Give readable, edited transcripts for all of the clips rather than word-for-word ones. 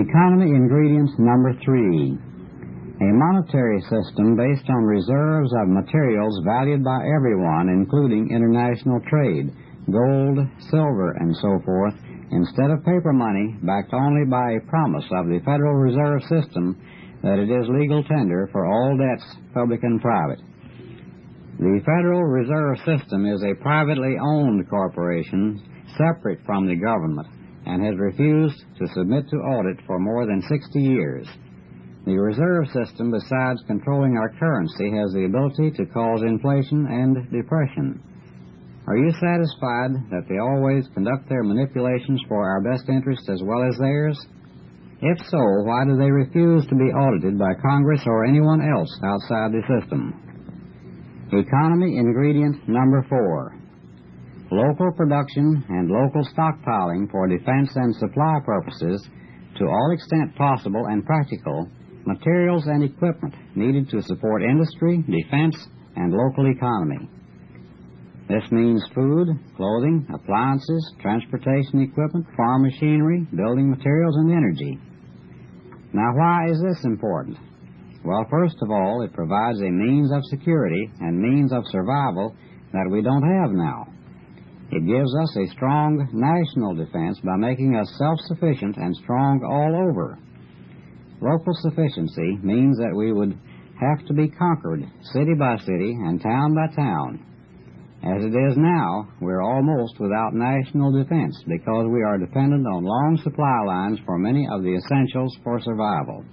Economy ingredient number 3. A monetary system based on reserves of materials valued by everyone, including international trade, gold, silver, and so forth, instead of paper money, backed only by a promise of the Federal Reserve System that it is legal tender for all debts, public and private. The Federal Reserve System is a privately owned corporation separate from the government and has refused to submit to audit for more than 60 years. The reserve system, besides controlling our currency, has the ability to cause inflation and depression. Are you satisfied that they always conduct their manipulations for our best interest as well as theirs? If so, why do they refuse to be audited by Congress or anyone else outside the system? Economy ingredient number 4. Local production and local stockpiling for defense and supply purposes, to all extent possible and practical, materials and equipment needed to support industry, defense, and local economy. This means food, clothing, appliances, transportation equipment, farm machinery, building materials, and energy. Now, why is this important? Well, first of all, it provides a means of security and means of survival that we don't have now. It gives us a strong national defense by making us self-sufficient and strong all over. Local sufficiency means that we would have to be conquered city by city and town by town. As it is now, we're almost without national defense because we are dependent on long supply lines for many of the essentials for survival.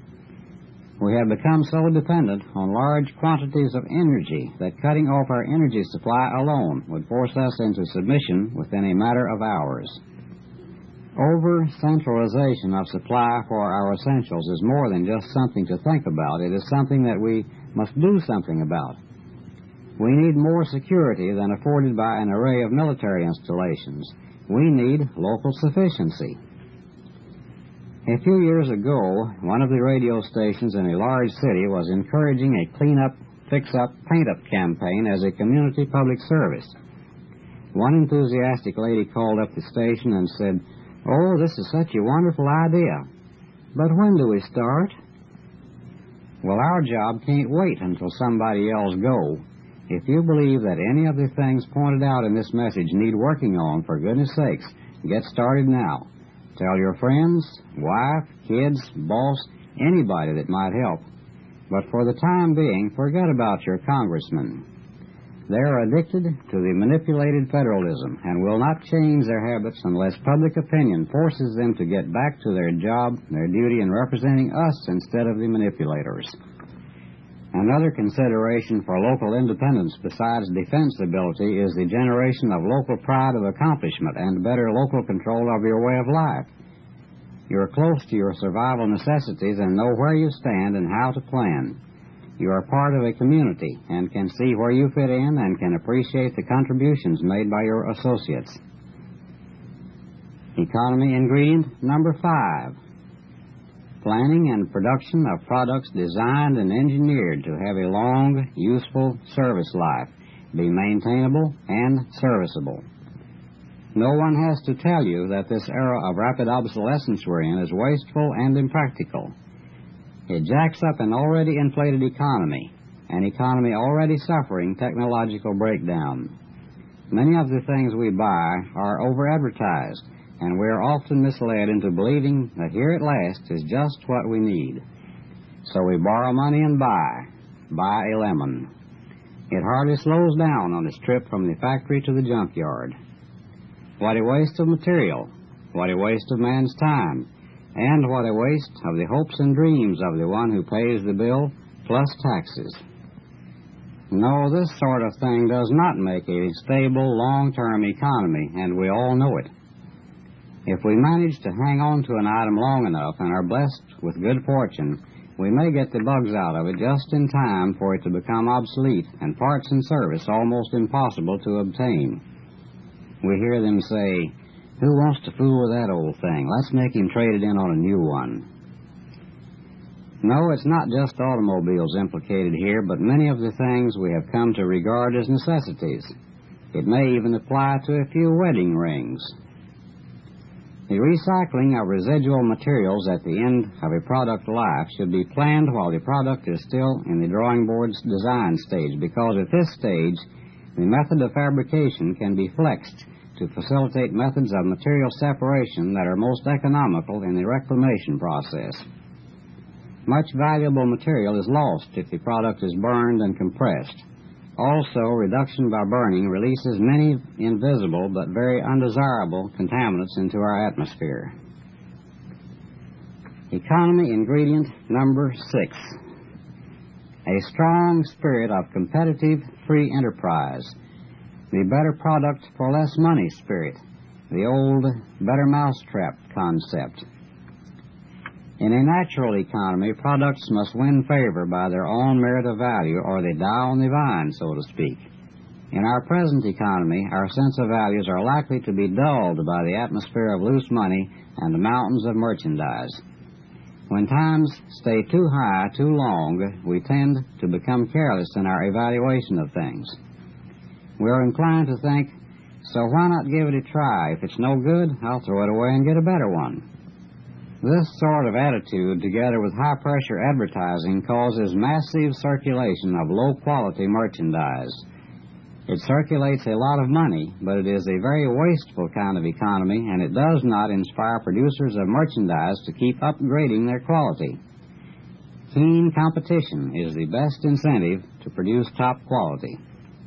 We have become so dependent on large quantities of energy that cutting off our energy supply alone would force us into submission within a matter of hours. Over-centralization of supply for our essentials is more than just something to think about. It is something that we must do something about. We need more security than afforded by an array of military installations. We need local sufficiency. A few years ago, one of the radio stations in a large city was encouraging a clean-up, fix-up, paint-up campaign as a community public service. One enthusiastic lady called up the station and said, "Oh, this is such a wonderful idea. But when do we start?" Well, our job can't wait until somebody else go. If you believe that any of the things pointed out in this message need working on, for goodness sakes, get started now. Tell your friends, wife, kids, boss, anybody that might help. But for the time being, forget about your congressmen. They are addicted to the manipulated federalism and will not change their habits unless public opinion forces them to get back to their job, their duty in representing us instead of the manipulators. Another consideration for local independence besides defense ability is the generation of local pride of accomplishment and better local control of your way of life. You are close to your survival necessities and know where you stand and how to plan. You are part of a community and can see where you fit in and can appreciate the contributions made by your associates. Economy ingredient number 5. Planning and production of products designed and engineered to have a long, useful service life, be maintainable and serviceable. No one has to tell you that this era of rapid obsolescence we're in is wasteful and impractical. It jacks up an already inflated economy, an economy already suffering technological breakdown. Many of the things we buy are over-advertised, and we are often misled into believing that here at last is just what we need. So we borrow money and buy a lemon. It hardly slows down on its trip from the factory to the junkyard. What a waste of material, what a waste of man's time, and what a waste of the hopes and dreams of the one who pays the bill, plus taxes. No, this sort of thing does not make a stable, long-term economy, and we all know it. If we manage to hang on to an item long enough and are blessed with good fortune, we may get the bugs out of it just in time for it to become obsolete and parts and service almost impossible to obtain. We hear them say, "Who wants to fool with that old thing? Let's make him trade it in on a new one." No, it's not just automobiles implicated here, but many of the things we have come to regard as necessities. It may even apply to a few wedding rings. The recycling of residual materials at the end of a product life should be planned while the product is still in the drawing board's design stage, because at this stage, the method of fabrication can be flexed to facilitate methods of material separation that are most economical in the reclamation process. Much valuable material is lost if the product is burned and compressed. Also, reduction by burning releases many invisible but very undesirable contaminants into our atmosphere. Economy ingredient number 6. A strong spirit of competitive free enterprise. The better product for less money spirit. The old better mousetrap concept. In a natural economy, products must win favor by their own merit of value, or they die on the vine, so to speak. In our present economy, our sense of values are likely to be dulled by the atmosphere of loose money and the mountains of merchandise. When times stay too high too long, we tend to become careless in our evaluation of things. We are inclined to think, so why not give it a try? If it's no good, I'll throw it away and get a better one. This sort of attitude, together with high-pressure advertising, causes massive circulation of low-quality merchandise. It circulates a lot of money, but it is a very wasteful kind of economy, and it does not inspire producers of merchandise to keep upgrading their quality. Keen competition is the best incentive to produce top quality.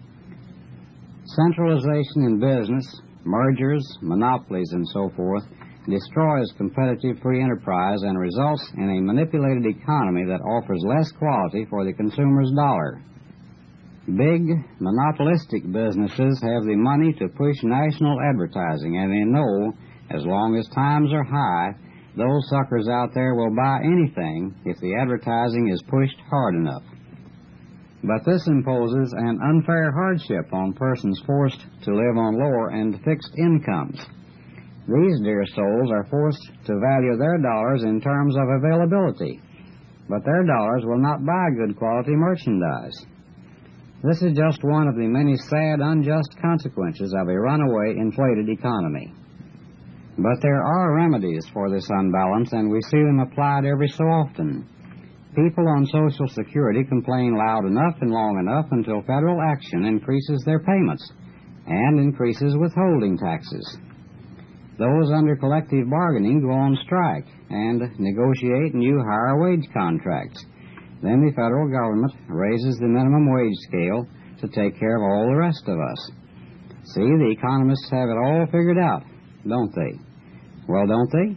Centralization in business, mergers, monopolies, and so forth, destroys competitive free enterprise and results in a manipulated economy that offers less quality for the consumer's dollar. Big, monopolistic businesses have the money to push national advertising, and they know, as long as times are high, those suckers out there will buy anything if the advertising is pushed hard enough. But this imposes an unfair hardship on persons forced to live on lower and fixed incomes. These dear souls are forced to value their dollars in terms of availability, but their dollars will not buy good quality merchandise. This is just one of the many sad, unjust consequences of a runaway, inflated economy. But there are remedies for this unbalance, and we see them applied every so often. People on Social Security complain loud enough and long enough until federal action increases their payments and increases withholding taxes. Those under collective bargaining go on strike and negotiate new higher wage contracts. Then the federal government raises the minimum wage scale to take care of all the rest of us. See, the economists have it all figured out, don't they? Well, don't they?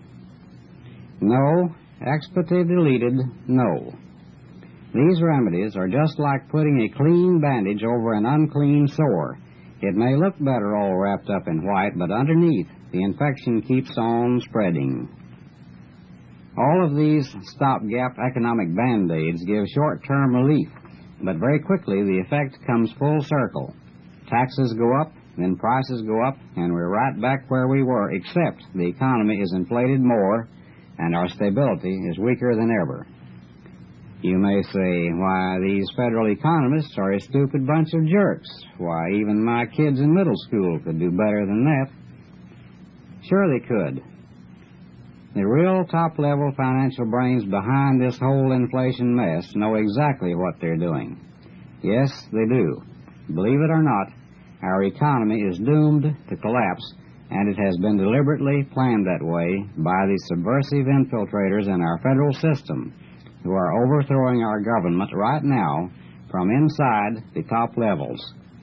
No. Expletive deleted, no. These remedies are just like putting a clean bandage over an unclean sore. It may look better all wrapped up in white, but underneath, the infection keeps on spreading. All of these stopgap economic band-aids give short-term relief, but very quickly the effect comes full circle. Taxes go up, then prices go up, and we're right back where we were, except the economy is inflated more and our stability is weaker than ever. You may say, why, these federal economists are a stupid bunch of jerks. Why, even my kids in middle school could do better than that. Sure they could. The real top-level financial brains behind this whole inflation mess know exactly what they're doing. Yes, they do. Believe it or not, our economy is doomed to collapse, and it has been deliberately planned that way by the subversive infiltrators in our federal system, who are overthrowing our government right now from inside the top levels.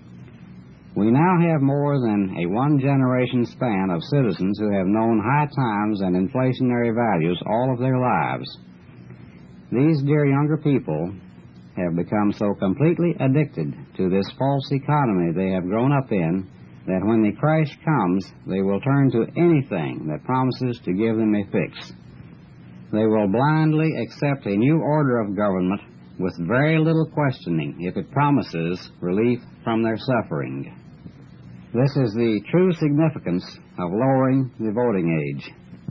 We now have more than a one-generation span of citizens who have known high times and inflationary values all of their lives. These dear younger people have become so completely addicted to this false economy they have grown up in that when the crash comes, they will turn to anything that promises to give them a fix. They will blindly accept a new order of government with very little questioning if it promises relief from their suffering. This is the true significance of lowering the voting age.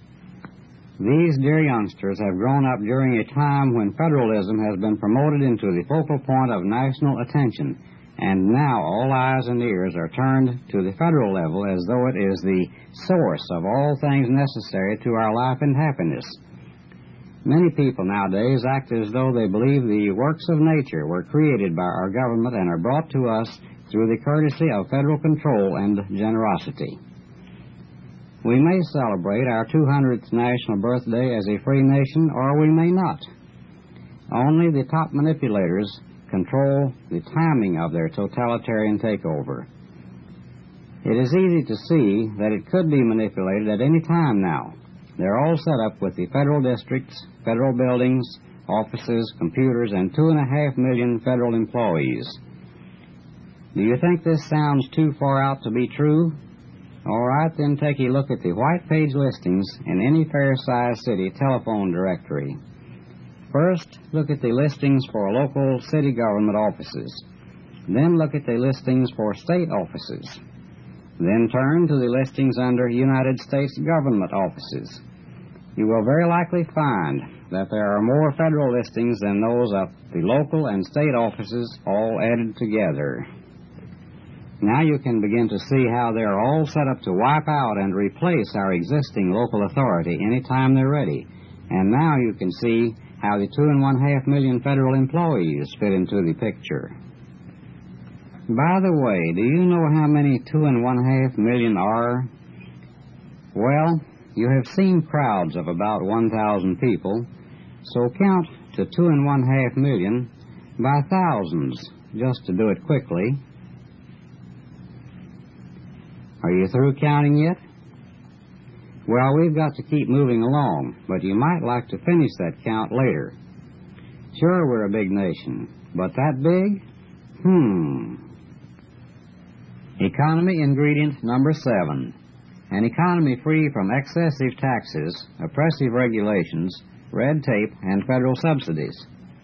These dear youngsters have grown up during a time when federalism has been promoted into the focal point of national attention, And now all eyes and ears are turned to the federal level as though it is the source of all things necessary to our life and happiness. Many people nowadays act as though they believe the works of nature were created by our government and are brought to us through the courtesy of federal control and generosity. We may celebrate our 200th national birthday as a free nation, or we may not. Only the top manipulators control the timing of their totalitarian takeover. It is easy to see that it could be manipulated at any time now. They're all set up with the federal districts, federal buildings, offices, computers, and 2.5 million federal employees. Do you think this sounds too far out to be true? All right, then take a look at the white page listings in any fair-sized city telephone directory. First, look at the listings for local city government offices. Then look at the listings for state offices. Then turn to the listings under United States government offices. You will very likely find that there are more federal listings than those of the local and state offices all added together. Now you can begin to see how they are all set up to wipe out and replace our existing local authority anytime they're ready. And now you can see how the 2.5 million federal employees fit into the picture. By the way, do you know how many 2.5 million are? Well, you have seen crowds of about 1,000 people, so count to 2.5 million by thousands, just to do it quickly. Are you through counting yet? Well, we've got to keep moving along, but you might like to finish that count later. Sure, we're a big nation, but that big? Economy ingredient number 7. An economy free from excessive taxes, oppressive regulations, red tape, and federal subsidies.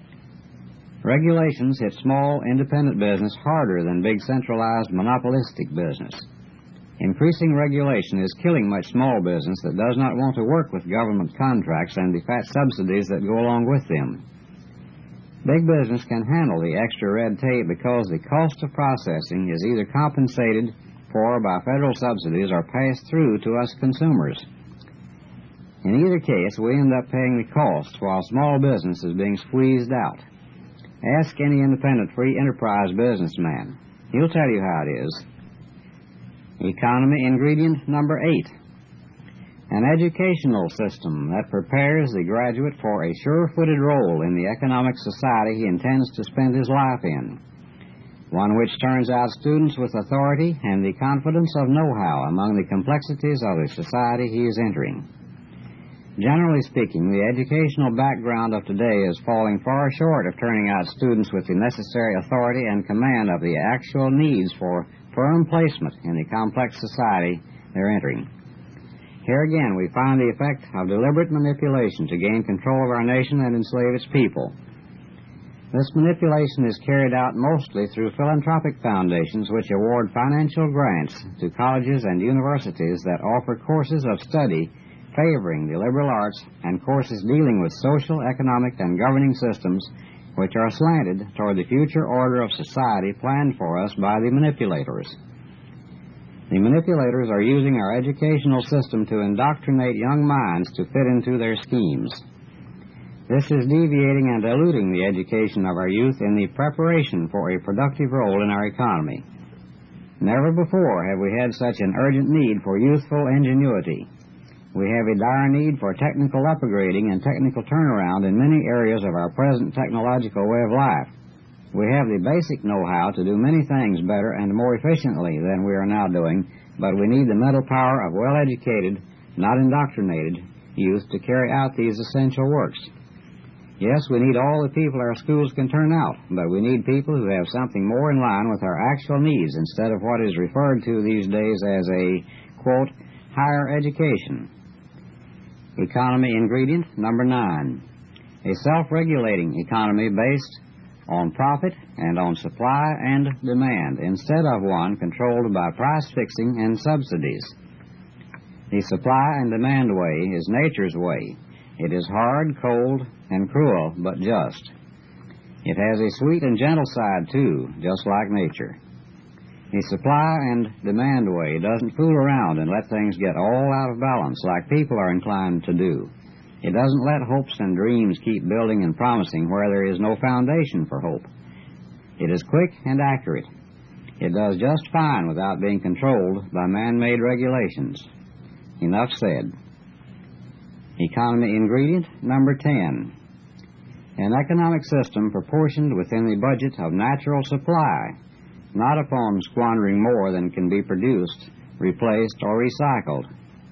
Regulations hit small, independent business harder than big, centralized, monopolistic business. Increasing regulation is killing much small business that does not want to work with government contracts and the fat subsidies that go along with them. Big business can handle the extra red tape because the cost of processing is either compensated for by federal subsidies or passed through to us consumers. In either case, we end up paying the cost while small business is being squeezed out. Ask any independent free enterprise businessman. He'll tell you how it is. Economy ingredient number 8. An educational system that prepares the graduate for a sure-footed role in the economic society he intends to spend his life in. One which turns out students with authority and the confidence of know-how among the complexities of the society he is entering. Generally speaking, the educational background of today is falling far short of turning out students with the necessary authority and command of the actual needs for firm placement in the complex society they're entering. Here again we find the effect of deliberate manipulation to gain control of our nation and enslave its people. This manipulation is carried out mostly through philanthropic foundations which award financial grants to colleges and universities that offer courses of study favoring the liberal arts and courses dealing with social, economic, and governing systems which are slanted toward the future order of society planned for us by the manipulators. The manipulators are using our educational system to indoctrinate young minds to fit into their schemes. This is deviating and diluting the education of our youth in the preparation for a productive role in our economy. Never before have we had such an urgent need for youthful ingenuity. We have a dire need for technical upgrading and technical turnaround in many areas of our present technological way of life. We have the basic know-how to do many things better and more efficiently than we are now doing, but we need the mental power of well-educated, not indoctrinated, youth to carry out these essential works. Yes, we need all the people our schools can turn out, but we need people who have something more in line with our actual needs instead of what is referred to these days as a, quote, higher education. Economy ingredient number 9. A self-regulating economy based on profit and on supply and demand instead of one controlled by price fixing and subsidies. The supply and demand way is nature's way. It is hard, cold, and cruel, but just. It has a sweet and gentle side, too, just like nature. The supply and demand way doesn't fool around and let things get all out of balance like people are inclined to do. It doesn't let hopes and dreams keep building and promising where there is no foundation for hope. It is quick and accurate. It does just fine without being controlled by man-made regulations. Enough said. Economy ingredient number 10. An economic system proportioned within the budget of natural supply, not upon squandering more than can be produced, replaced, or recycled.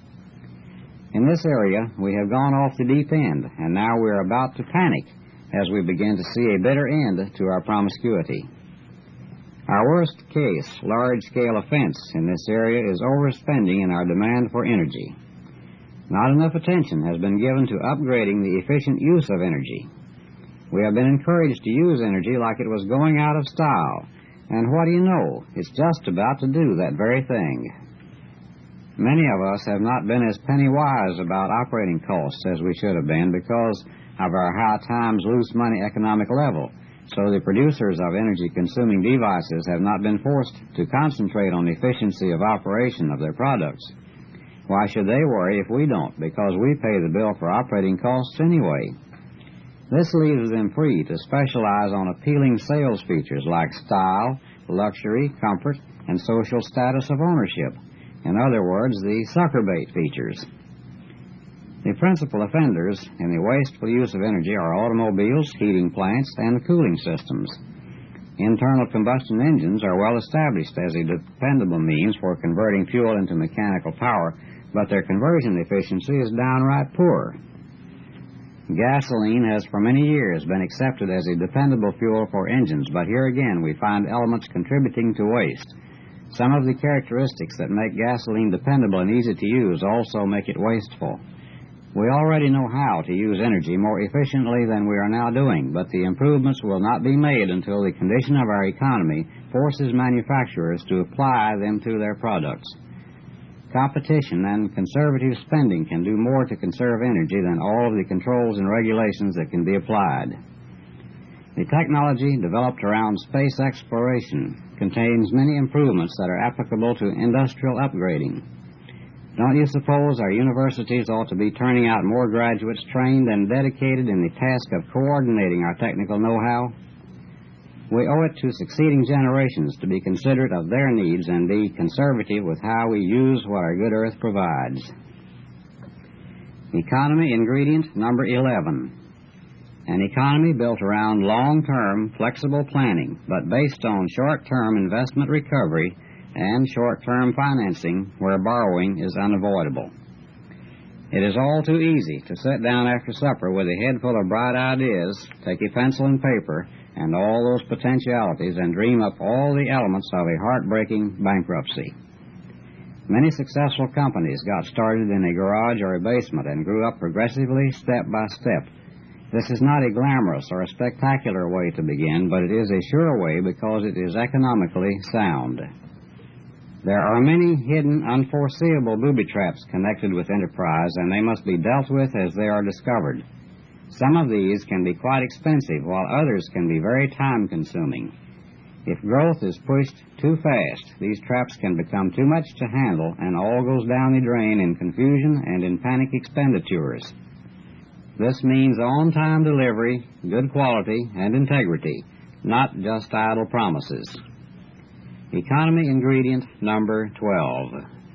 In this area, we have gone off the deep end, and now we are about to panic as we begin to see a bitter end to our promiscuity. Our worst case, large-scale offense in this area is overspending in our demand for energy. Not enough attention has been given to upgrading the efficient use of energy. We have been encouraged to use energy like it was going out of style, and what do you know, it's just about to do that very thing. Many of us have not been as penny-wise about operating costs as we should have been because of our high times loose money economic level, so the producers of energy-consuming devices have not been forced to concentrate on the efficiency of operation of their products. Why should they worry if we don't? Because we pay the bill for operating costs anyway. This leaves them free to specialize on appealing sales features like style, luxury, comfort, and social status of ownership. In other words, the sucker bait features. The principal offenders in the wasteful use of energy are automobiles, heating plants, and cooling systems. Internal combustion engines are well established as a dependable means for converting fuel into mechanical power, but their conversion efficiency is downright poor. Gasoline has for many years been accepted as a dependable fuel for engines, but here again we find elements contributing to waste. Some of the characteristics that make gasoline dependable and easy to use also make it wasteful. We already know how to use energy more efficiently than we are now doing, but the improvements will not be made until the condition of our economy forces manufacturers to apply them to their products. Competition and conservative spending can do more to conserve energy than all of the controls and regulations that can be applied. The technology developed around space exploration contains many improvements that are applicable to industrial upgrading. Don't you suppose our universities ought to be turning out more graduates trained and dedicated in the task of coordinating our technical know-how? We owe it to succeeding generations to be considerate of their needs and be conservative with how we use what our good earth provides. Economy ingredient number 11. An economy built around long-term, flexible planning, but based on short-term investment recovery and short-term financing where borrowing is unavoidable. It is all too easy to sit down after supper with a head full of bright ideas, take a pencil and paper, and all those potentialities and dream up all the elements of a heartbreaking bankruptcy. Many successful companies got started in a garage or a basement and grew up progressively step by step. This is not a glamorous or a spectacular way to begin, but it is a sure way because it is economically sound. There are many hidden, unforeseeable booby traps connected with enterprise, and they must be dealt with as they are discovered. Some of these can be quite expensive, while others can be very time-consuming. If growth is pushed too fast, these traps can become too much to handle, and all goes down the drain in confusion and in panic expenditures. This means on-time delivery, good quality, and integrity, not just idle promises. Economy ingredient number 12.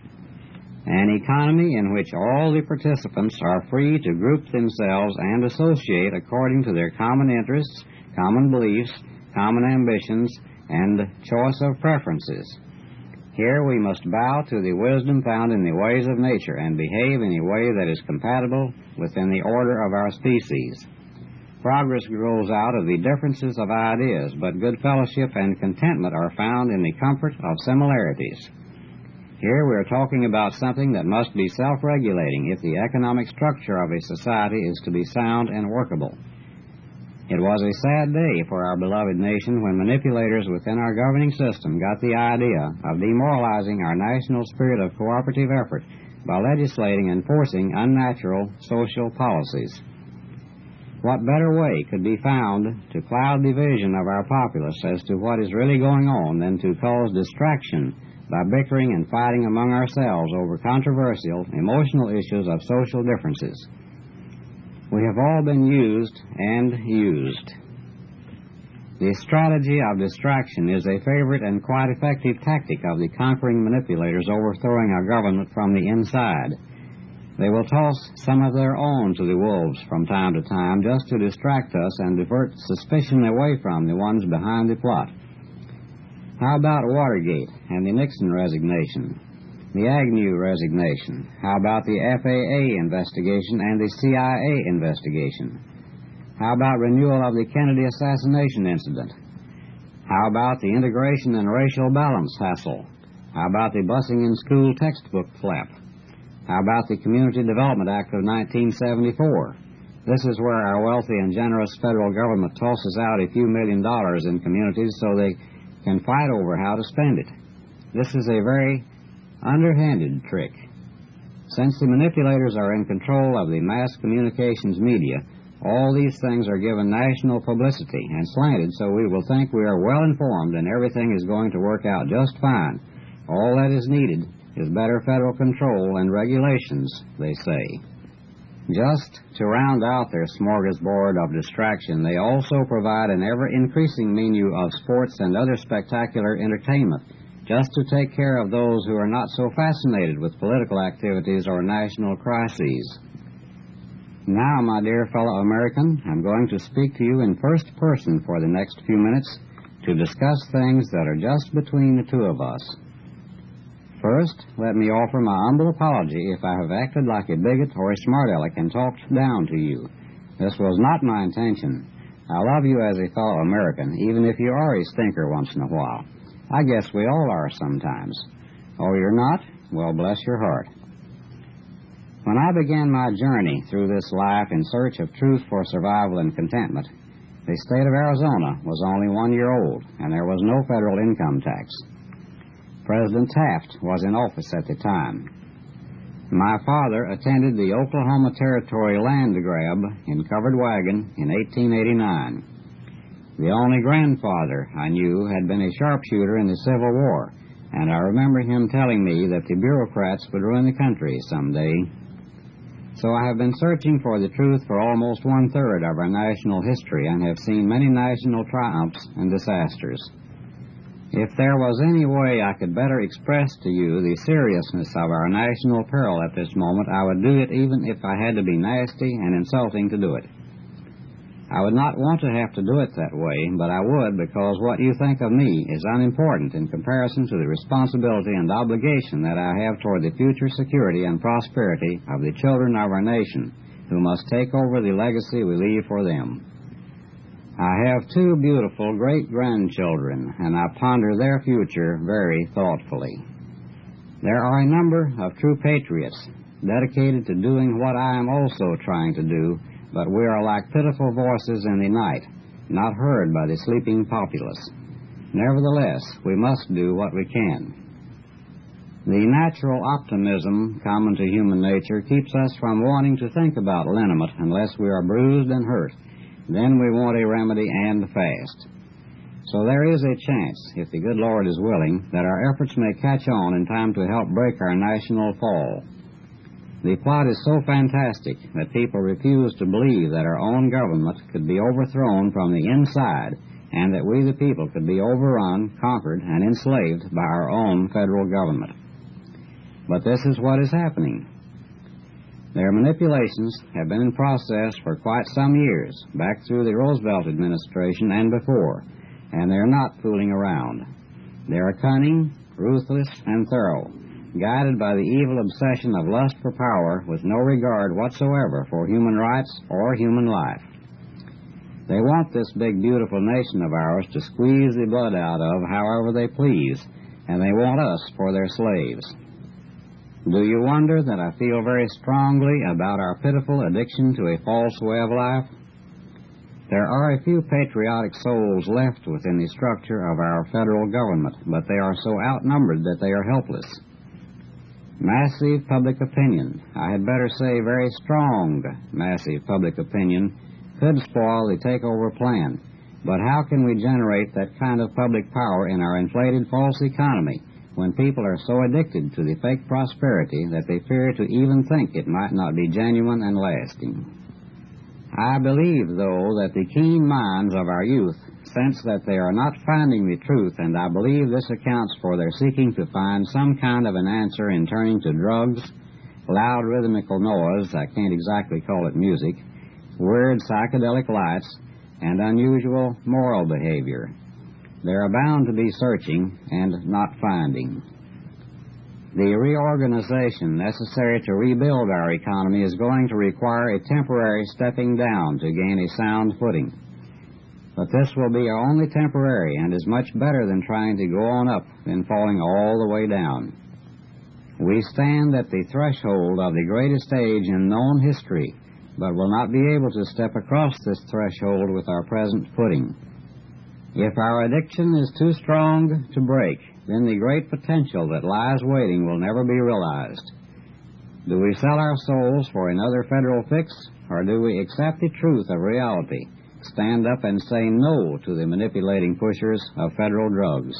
An economy in which all the participants are free to group themselves and associate according to their common interests, common beliefs, common ambitions, and choice of preferences. Here we must bow to the wisdom found in the ways of nature and behave in a way that is compatible within the order of our species. Progress grows out of the differences of ideas, but good fellowship and contentment are found in the comfort of similarities. Here we are talking about something that must be self-regulating if the economic structure of a society is to be sound and workable. It was a sad day for our beloved nation when manipulators within our governing system got the idea of demoralizing our national spirit of cooperative effort by legislating and forcing unnatural social policies. what better way could be found to cloud the vision of our populace as to what is really going on than to cause distraction by bickering and fighting among ourselves over controversial, emotional issues of social differences? We have all been used and used. The strategy of distraction is a favorite and quite effective tactic of the conquering manipulators overthrowing our government from the inside. They will toss some of their own to the wolves from time to time just to distract us and divert suspicion away from the ones behind the plot. How about Watergate and the Nixon resignation, the Agnew resignation? How about the FAA investigation and the CIA investigation? How about renewal of the Kennedy assassination incident? How about the integration and racial balance hassle? How about the busing in school textbook flap? How about the Community Development Act of 1974? This is where our wealthy and generous federal government tosses out a few $1 million in communities so they can fight over how to spend it. This is a very underhanded trick. Since the manipulators are in control of the mass communications media, all these things are given national publicity and slanted so we will think we are well informed and everything is going to work out just fine. All that is needed is better federal control and regulations, they say. Just to round out their smorgasbord of distraction, they also provide an ever-increasing menu of sports and other spectacular entertainment, just to take care of those who are not so fascinated with political activities or national crises. Now, my dear fellow American, I'm going to speak to you in first person for the next few minutes to discuss things that are just between the two of us. First, let me offer my humble apology if I have acted like a bigot or a smart-aleck and talked down to you. This was not my intention. I love you as a fellow American, even if you are a stinker once in a while. I guess we all are sometimes. Oh, you're not? Well, bless your heart. When I began my journey through this life in search of truth for survival and contentment, the state of Arizona was only 1 year old, and there was no federal income tax. President Taft was in office at the time. My father attended the Oklahoma Territory land grab in covered wagon in 1889. The only grandfather I knew had been a sharpshooter in the Civil War, and I remember him telling me that the bureaucrats would ruin the country someday. So I have been searching for the truth for almost 1/3 of our national history and have seen many national triumphs and disasters. If there was any way I could better express to you the seriousness of our national peril at this moment, I would do it even if I had to be nasty and insulting to do it. I would not want to have to do it that way, but I would because what you think of me is unimportant in comparison to the responsibility and obligation that I have toward the future security and prosperity of the children of our nation, who must take over the legacy we leave for them. I have 2 beautiful great-grandchildren, and I ponder their future very thoughtfully. There are a number of true patriots dedicated to doing what I am also trying to do, but we are like pitiful voices in the night, not heard by the sleeping populace. Nevertheless, we must do what we can. The natural optimism common to human nature keeps us from wanting to think about liniment unless we are bruised and hurt. Then we want a remedy and fast. So there is a chance, if the good Lord is willing, that our efforts may catch on in time to help break our national fall. The plot is so fantastic that people refuse to believe that our own government could be overthrown from the inside and that we the people could be overrun, conquered, and enslaved by our own federal government. But this is what is happening. Their manipulations have been in process for quite some years, back through the Roosevelt administration and before, and they're not fooling around. They are cunning, ruthless, and thorough, guided by the evil obsession of lust for power with no regard whatsoever for human rights or human life. They want this big, beautiful nation of ours to squeeze the blood out of however they please, and they want us for their slaves. Do you wonder that I feel very strongly about our pitiful addiction to a false way of life? There are a few patriotic souls left within the structure of our federal government, but they are so outnumbered that they are helpless. Massive public opinion, I had better say very strong massive public opinion, could spoil the takeover plan. But how can we generate that kind of public power in our inflated false economy when people are so addicted to the fake prosperity that they fear to even think it might not be genuine and lasting? I believe, though, that the keen minds of our youth sense that they are not finding the truth, and I believe this accounts for their seeking to find some kind of an answer in turning to drugs, loud rhythmical noise, I can't exactly call it music, weird psychedelic lights, and unusual moral behavior. They are bound to be searching and not finding. The reorganization necessary to rebuild our economy is going to require a temporary stepping down to gain a sound footing. But this will be only temporary and is much better than trying to go on up and falling all the way down. We stand at the threshold of the greatest age in known history, but will not be able to step across this threshold with our present footing. If our addiction is too strong to break, then the great potential that lies waiting will never be realized. Do we sell our souls for another federal fix, or do we accept the truth of reality, stand up and say no to the manipulating pushers of federal drugs?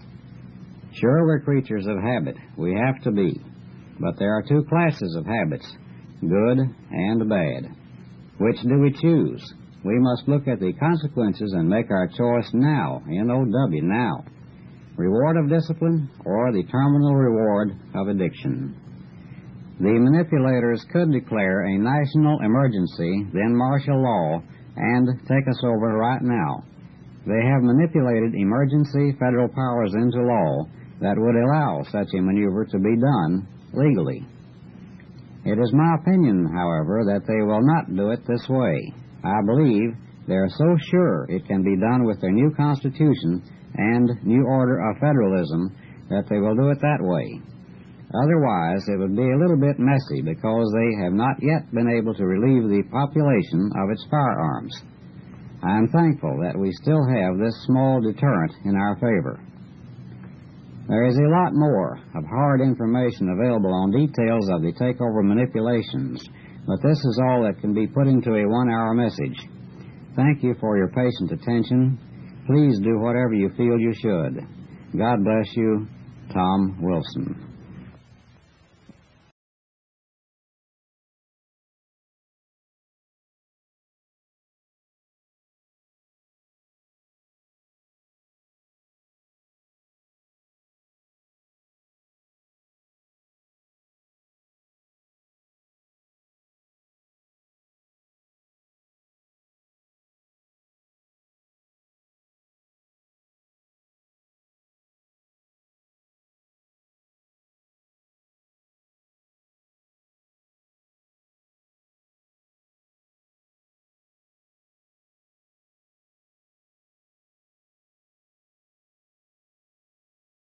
Sure, we're creatures of habit. We have to be. But there are two classes of habits, good and bad. Which do we choose? We must look at the consequences and make our choice now, N-O-W, now. Reward of discipline or the terminal reward of addiction. The manipulators could declare a national emergency, then martial law, and take us over right now. They have manipulated emergency federal powers into law that would allow such a maneuver to be done legally. It is my opinion, however, that they will not do it this way. I believe they are so sure it can be done with their new Constitution and new order of federalism that they will do it that way. Otherwise, it would be a little bit messy because they have not yet been able to relieve the population of its firearms. I am thankful that we still have this small deterrent in our favor. There is a lot more of hard information available on details of the takeover manipulations, but this is all that can be put into a one-hour message. Thank you for your patient attention. Please do whatever you feel you should. God bless you, Tom Wilson.